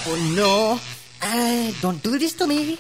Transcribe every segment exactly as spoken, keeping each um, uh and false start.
Oh no. Uh, don't do this to me.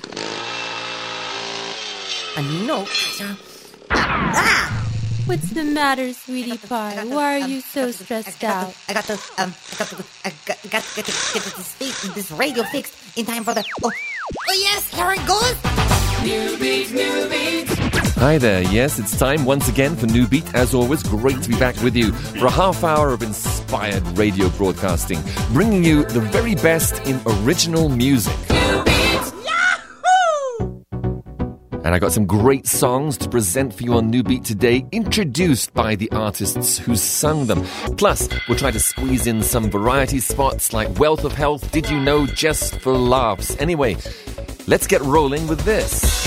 Uh, no. Ah! What's the matter, sweetie pie? Why are you so stressed out? I got to, um, I got to, I got, got to get, to, get this, fix, this radio fixed in time for the, oh, oh yes, here it goes. New Beat, New Beat. Hi there, yes, it's time once again for New Beat. As always, great to be back with you for a half hour of inspired radio broadcasting, bringing you the very best in original music. New Beat. Yahoo! And I got some great songs to present for you on New Beat today, introduced by the artists who sung them. Plus, we'll try to squeeze in some variety spots like Wealth of Health, Did You Know, just for laughs. Anyway, let's get rolling with this.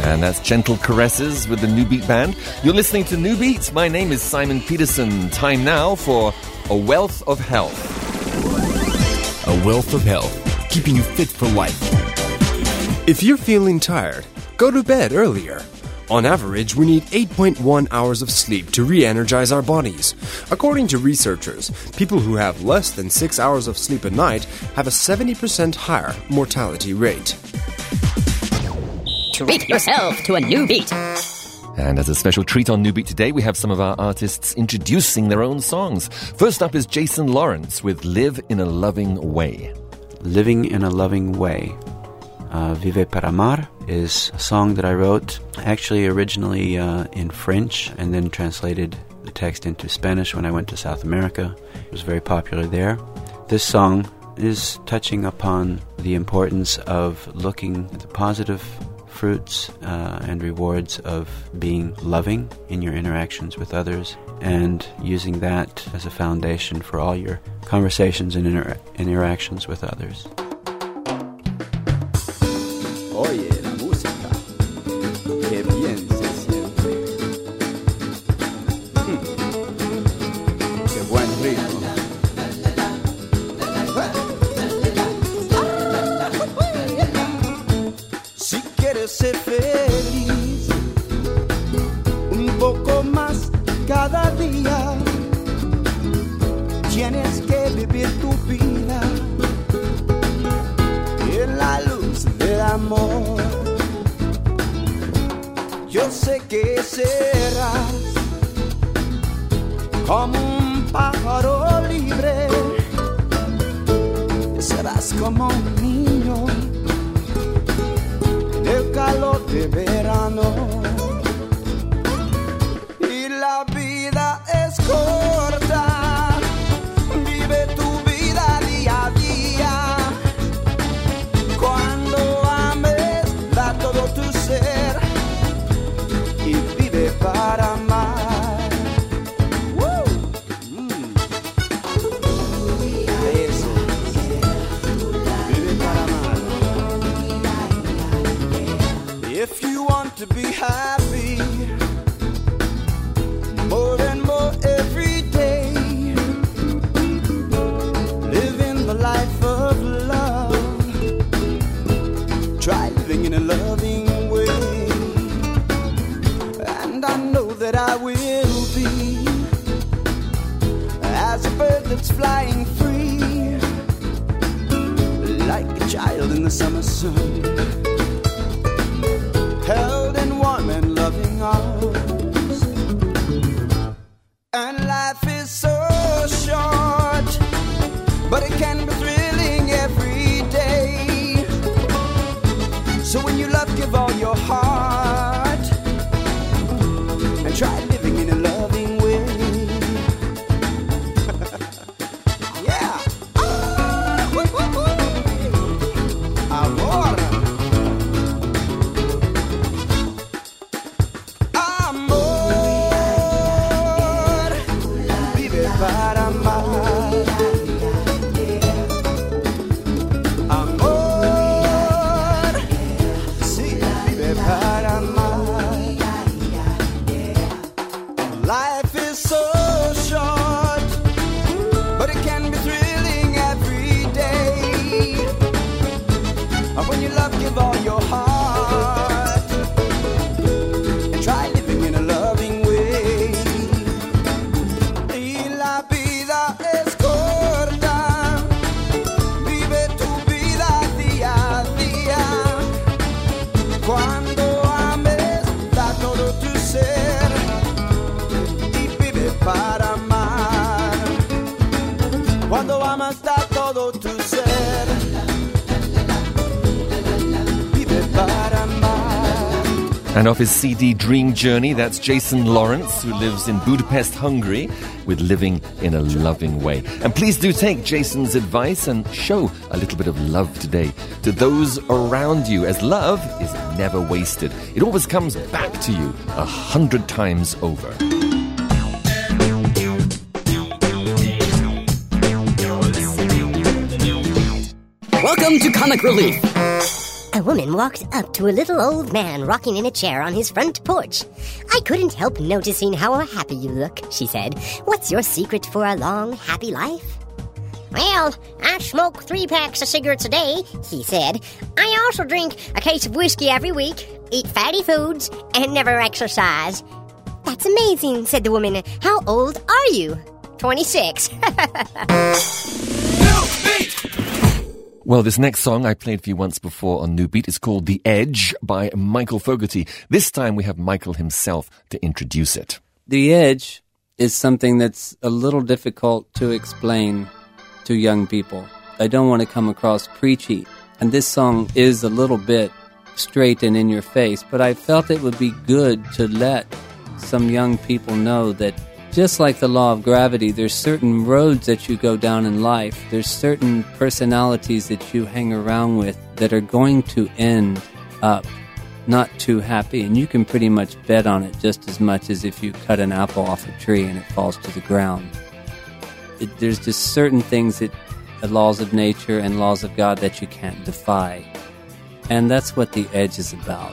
And that's Gentle Caresses with the New Beat Band. You're listening to New Beat. My name is Simon Peterson. Time now for A Wealth of Health. A Wealth of Health, keeping you fit for life. If you're feeling tired, go to bed earlier. On average, we need eight point one hours of sleep to re-energize our bodies. According to researchers, people who have less than six hours of sleep a night have a seventy percent higher mortality rate. Treat yourself to a new beat. And as a special treat on New Beat today, we have some of our artists introducing their own songs. First up is Jason Lawrence with Live in a Loving Way. Living in a Loving Way. Uh, Vive para Amar is a song that I wrote actually originally uh, in French and then translated the text into Spanish when I went to South America. It was very popular there. This song is touching upon the importance of looking at the positive fruits uh, and rewards of being loving in your interactions with others and using that as a foundation for all your conversations and inter- interactions with others. Oye, la música, qué bien se siente. Mm. Qué buen ritmo. Si quieres ser feliz, un poco más cada día, tienes que vivir tu vida en la luz del amor. Yo sé que serás como un pájaro libre, serás como un niño en el calor de verano. Y la vida es corta, vive tu vida día a día. Cuando ames, da todo tu ser y vive para amar. ¡Woo! Mm. Eso. Vive para amar. If you want to be happy, more and more every day, live in the life of love. Try living in a loving way, and I know that I will be as a bird that's flying free, like a child in the summer sun, held in warm and loving arms. And life is so short, but it can be thrilling every day. So when you love, give all your heart and try living in a loving way. Yeah. Ah, woo, woo, woo. Amor. Amor. Vive para amar. Life is so short, but it can be thrilling every day. When you love, give all your heart and try living in a loving way. Y la vida es corta, vive tu vida día a día. Cuando ames, da todo tu ser para amar. Cuando amas, da todo tu ser. Vive para amar. And off his C D Dream Journey, that's Jason Lawrence, who lives in Budapest, Hungary, with Living in a Loving Way. And please do take Jason's advice and show a little bit of love today to those around you, as love is never wasted. It always comes back to you a hundred times over. Welcome to Comic Relief. A woman walked up to a little old man rocking in a chair on his front porch. "I couldn't help noticing how happy you look," she said. "What's your secret for a long, happy life?" "Well, I smoke three packs of cigarettes a day," he said. "I also drink a case of whiskey every week, eat fatty foods, and never exercise." "That's amazing," said the woman. "How old are you?" twenty-six. Well, this next song I played for you once before on New Beat is called The Edge by Michael Fogarty. This time we have Michael himself to introduce it. The Edge is something that's a little difficult to explain to young people. I don't want to come across preachy, and this song is a little bit straight and in your face, but I felt it would be good to let some young people know that just like the law of gravity, there's certain roads that you go down in life. There's certain personalities that you hang around with that are going to end up not too happy. And you can pretty much bet on it just as much as if you cut an apple off a tree and it falls to the ground. It, there's just certain things that the laws of nature and laws of God that you can't defy. And that's what The Edge is about.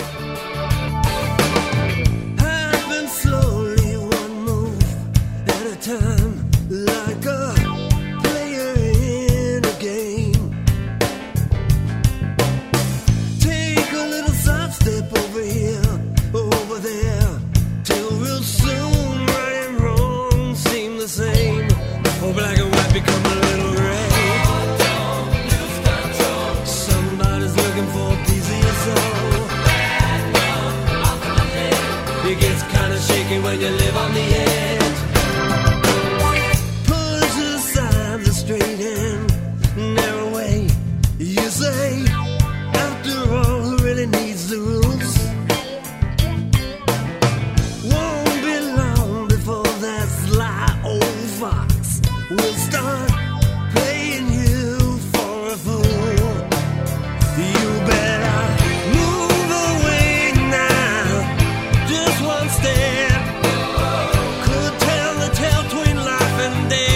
Time, like a player in a game. Take a little side step over here, over there, till real soon right and wrong seem the same. Oh, black and white become a little gray. Somebody's looking for a piece of your soul. It gets kinda shaky when you live on the edge. Straight and narrow way. You say, after all, who really needs the rules? Won't be long before that sly old fox will start playing you for a fool. You better move away now, just one step. Could tell the tale between life and death.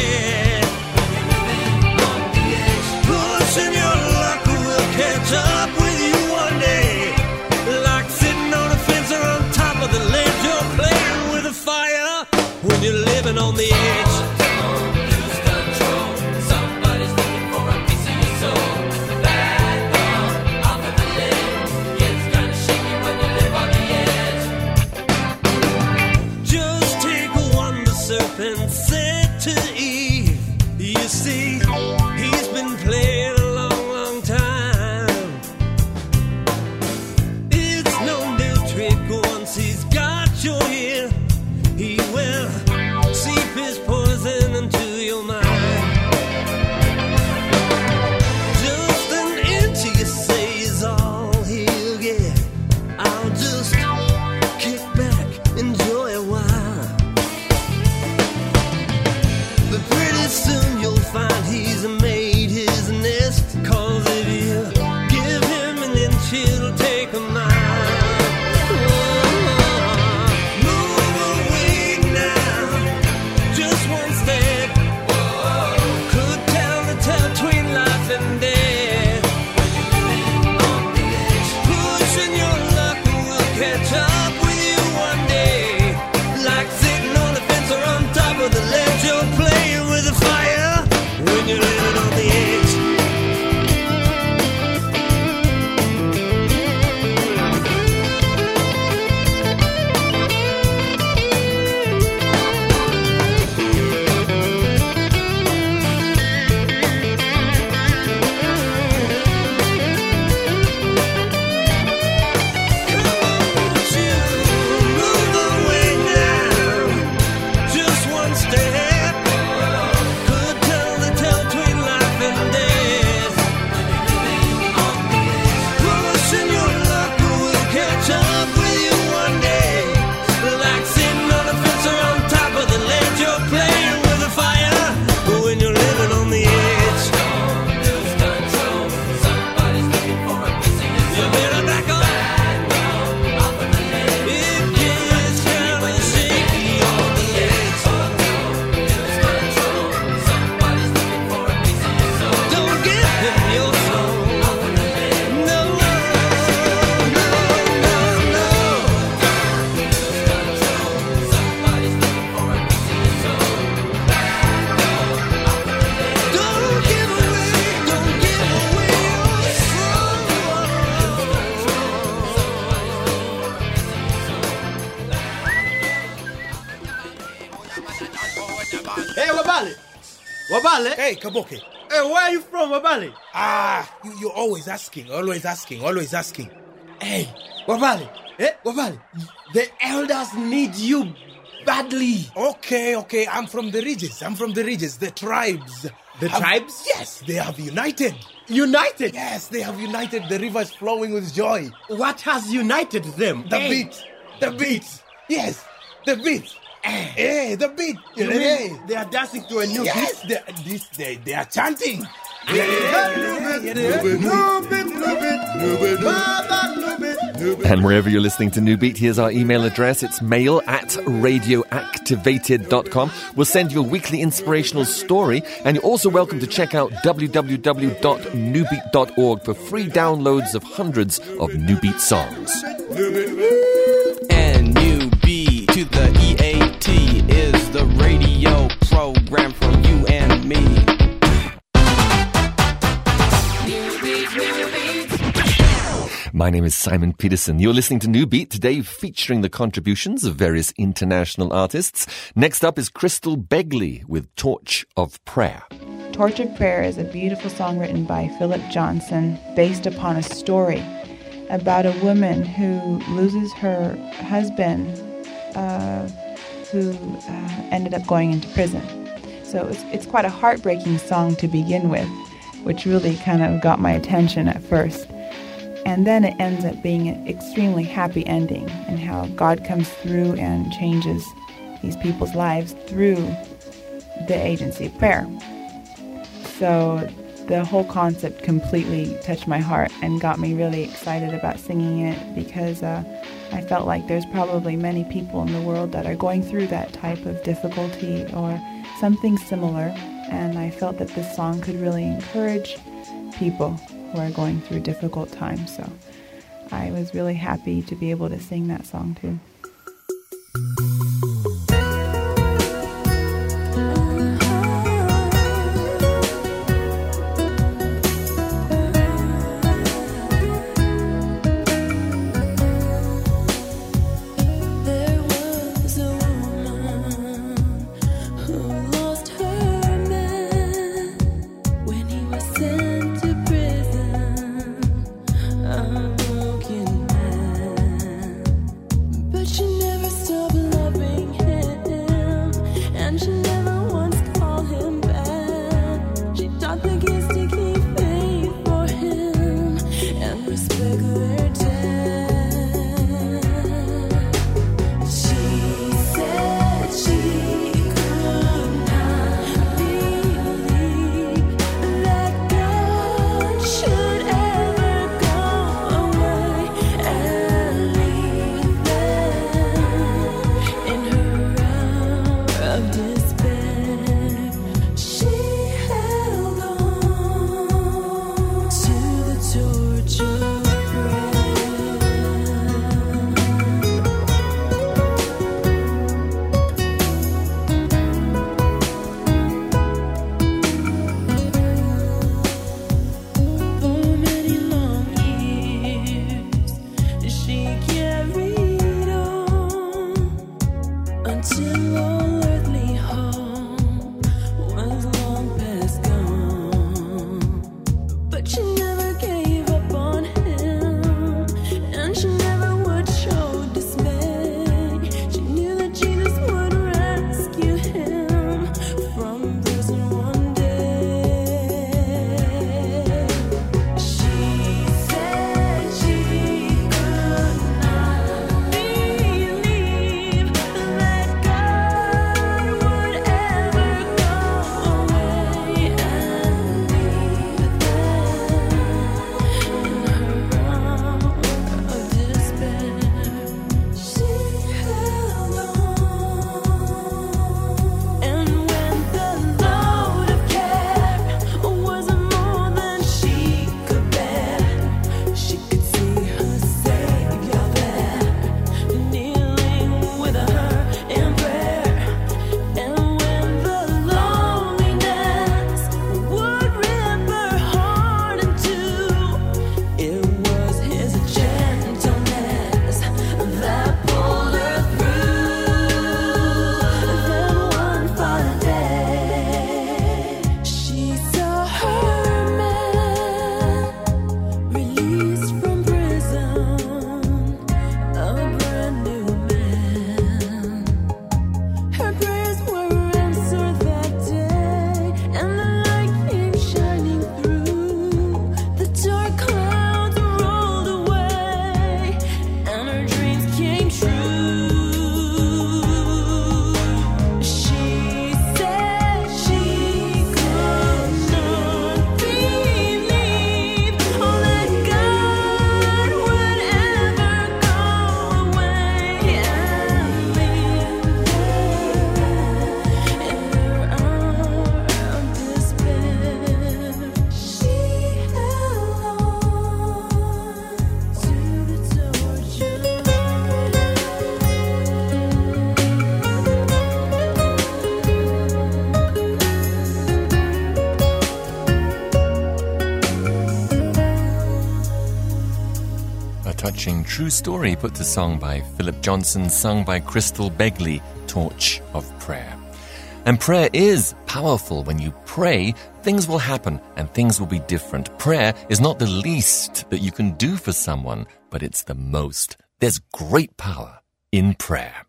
Catch up with you one day, like sitting on a fence or on top of the ledge. You're playing with a fire when you're living on the edge. Don't lose control. Somebody's looking for a piece of your soul. Back up off of the ledge. Gets kinda shaky when you live on the edge. Just take one the serpent said to Eve. You see, he's been playing a long, long time. Once he's got your ear, he will seep his poison into your mind. Just an inch you say is all he'll get. I'll just kick back, enjoy a while. But pretty soon you'll find he's made his nest. 'Cause if you give him an inch, he'll take a mile. You're living on the edge. Wabale? Hey, Kaboke. Hey, where are you from, Wabale? Ah, you, you're always asking, always asking, always asking. Hey, Wabale. Eh, Wabale. The elders need you badly. Okay, okay, I'm from the regions. I'm from the regions, the tribes. The have, tribes? Yes, they have united. United? Yes, they have united. The river is flowing with joy. What has united them? The hey. beat. The beat. Yes, the beat. Hey, hey the beat. You mean hey. They are dancing to a new yes, beat? Yes, they, this, they, they are chanting. And wherever you're listening to New Beat, here's our email address. It's mail at radioactivated dot com. We'll send you a weekly inspirational story, and you're also welcome to check out w w w dot new beat dot org for free downloads of hundreds of New Beat songs. N U B to the E A T is the radio program for you and me. My name is Simon Peterson. You're listening to New Beat today, featuring the contributions of various international artists. Next up is Crystal Begley with Torch of Prayer. Torch of Prayer is a beautiful song written by Philip Johnson based upon a story about a woman who loses her husband uh, who uh, ended up going into prison. So it's, it's quite a heartbreaking song to begin with, which really kind of got my attention at first. And then it ends up being an extremely happy ending, and how God comes through and changes these people's lives through the agency of prayer. So the whole concept completely touched my heart and got me really excited about singing it, because uh, I felt like there's probably many people in the world that are going through that type of difficulty or something similar, and I felt that this song could really encourage people who are going through difficult times. So I was really happy to be able to sing that song too. Torch of prayer. A touching true story put to song by Philip Johnson, sung by Crystal Begley, Torch of Prayer. And prayer is powerful. When you pray, things will happen and things will be different. Prayer is not the least that you can do for someone, but it's the most. There's great power in prayer.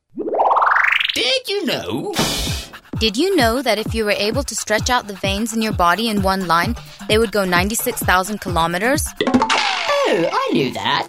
Did you know? Did you know that if you were able to stretch out the veins in your body in one line, they would go ninety-six thousand kilometers? Oh, I knew that.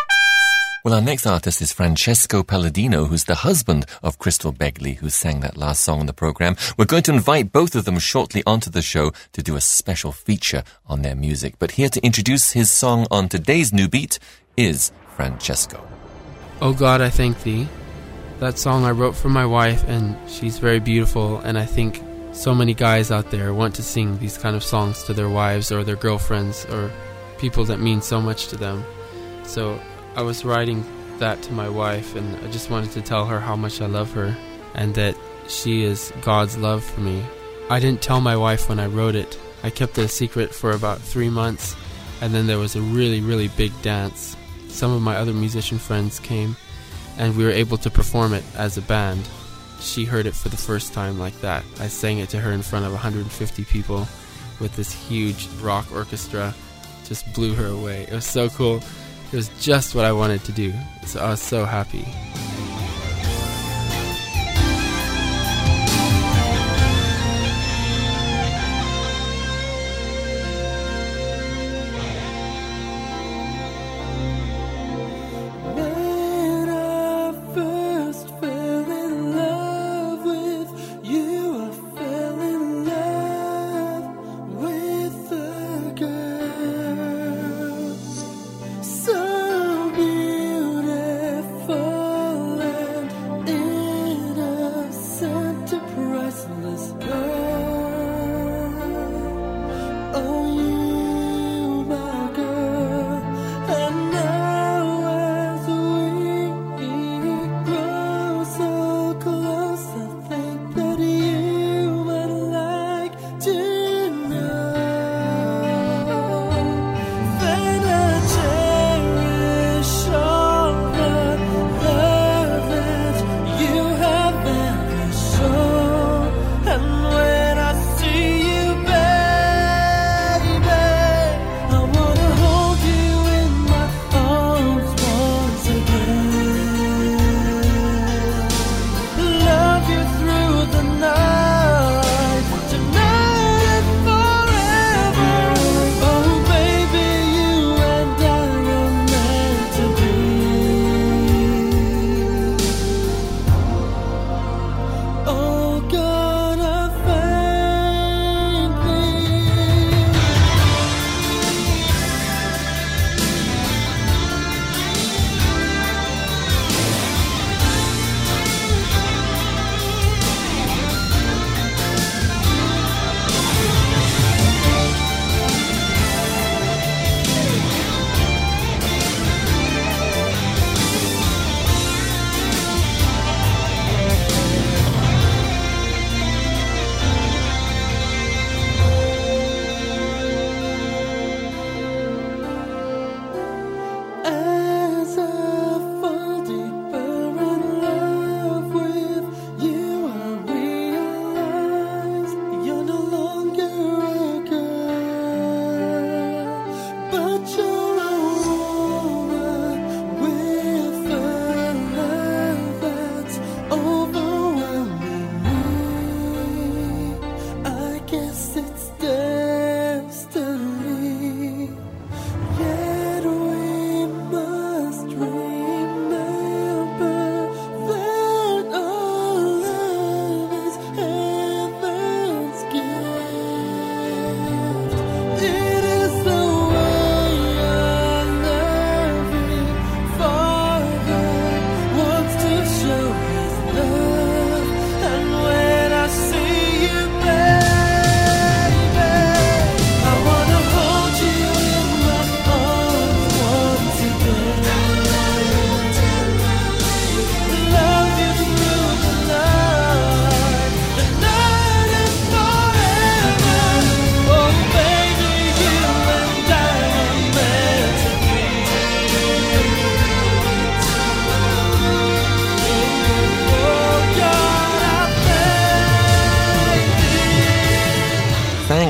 Well, our next artist is Francesco Palladino, who's the husband of Crystal Begley, who sang that last song on the program. We're going to invite both of them shortly onto the show to do a special feature on their music. But here to introduce his song on today's New Beat is Francesco. Oh God, I thank thee. That song I wrote for my wife, and she's very beautiful, and I think so many guys out there want to sing these kind of songs to their wives or their girlfriends or people that mean so much to them. So I was writing that to my wife, and I just wanted to tell her how much I love her and that she is God's love for me. I didn't tell my wife when I wrote it. I kept it a secret for about three months, and then there was a really, really big dance. Some of my other musician friends came, and we were able to perform it as a band. She heard it for the first time like that. I sang it to her in front of one hundred fifty people with this huge rock orchestra. Just blew her away. It was so cool. It was just what I wanted to do. So I was so happy. So beautiful.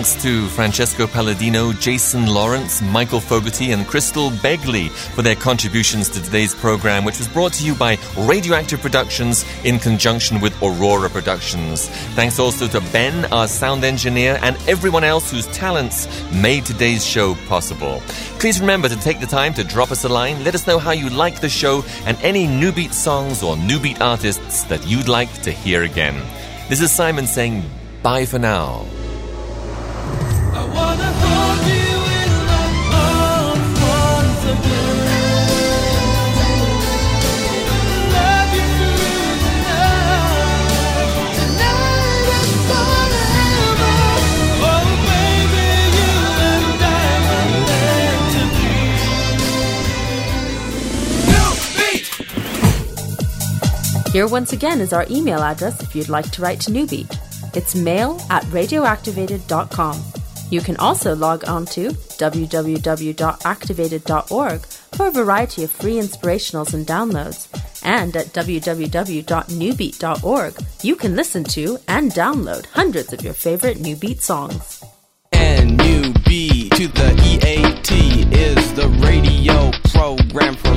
thanks to Francesco Palladino, Jason Lawrence, Michael Fogarty, and Crystal Begley for their contributions to today's program, which was brought to you by Radioactive Productions in conjunction with Aurora Productions. Thanks also to Ben, our sound engineer, and everyone else whose talents made today's show possible. Please remember to take the time to drop us a line. Let us know how you like the show and any New Beat songs or New Beat artists that you'd like to hear again. This is Simon saying bye for now. I wanna hold you in my arms once again. Love you through the night. Tonight and forever. Oh baby, you and I were meant to be. New Beat! Here once again is our email address if you'd like to write to New Beat. It's mail at radioactivated dot com. You can also log on to w w w dot activated dot org for a variety of free inspirationals and downloads. And at w w w dot new beat dot org, you can listen to and download hundreds of your favorite New Beat songs. N U B to the E A T is the radio program for